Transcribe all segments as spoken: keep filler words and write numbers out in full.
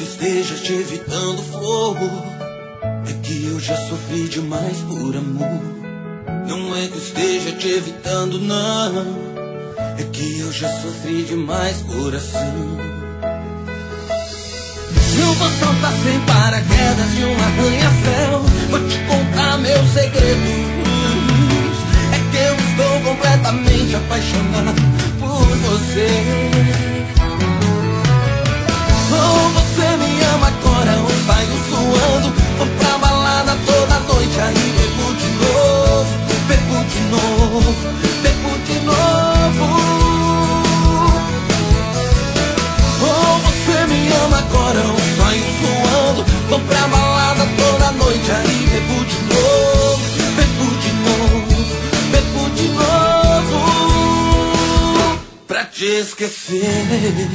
esteja te evitando fogo, é que eu já sofri demais por amor. Não é que eu esteja te evitando, não, é que eu já sofri demais coração. Eu vou saltar sem paraquedas de um arranha-céu, vou te contar meus segredos. É que eu estou completamente apaixonado por você. Oh, você me ama agora, eu saio suando, vou pra balada toda noite, aí bebo de novo, bebo de novo, bebo de novo. Oh, você me ama agora, eu saio suando, vou pra balada toda noite, aí bebo de novo, bebo de novo, bebo de novo, pra te esquecer.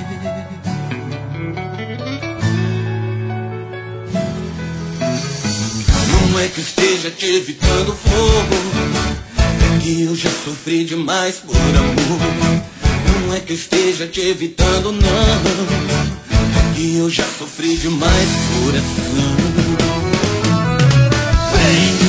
Não é que eu esteja te evitando fogo, é que eu já sofri demais por amor. Não é que eu esteja te evitando, não, é que eu já sofri demais coração. Vem!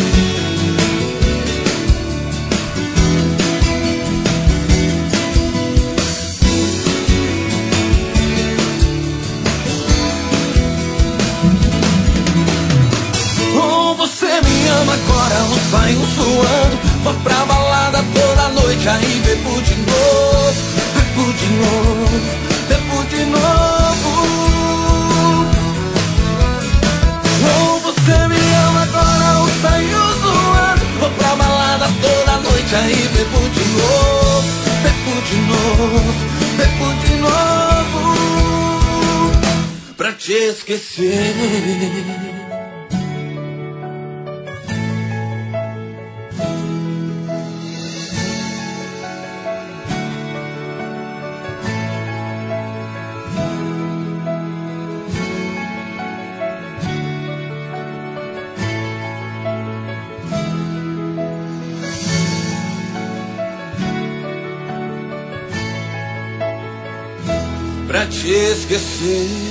Agora eu saio suando, vou pra balada toda noite, aí bebo de novo, bebo de novo, bebo de novo. Oh, você me ama agora, eu saio suando, vou pra balada toda noite, aí bebo de novo, bebo de novo, bebo de novo, pra te esquecer. Pra te esquecer.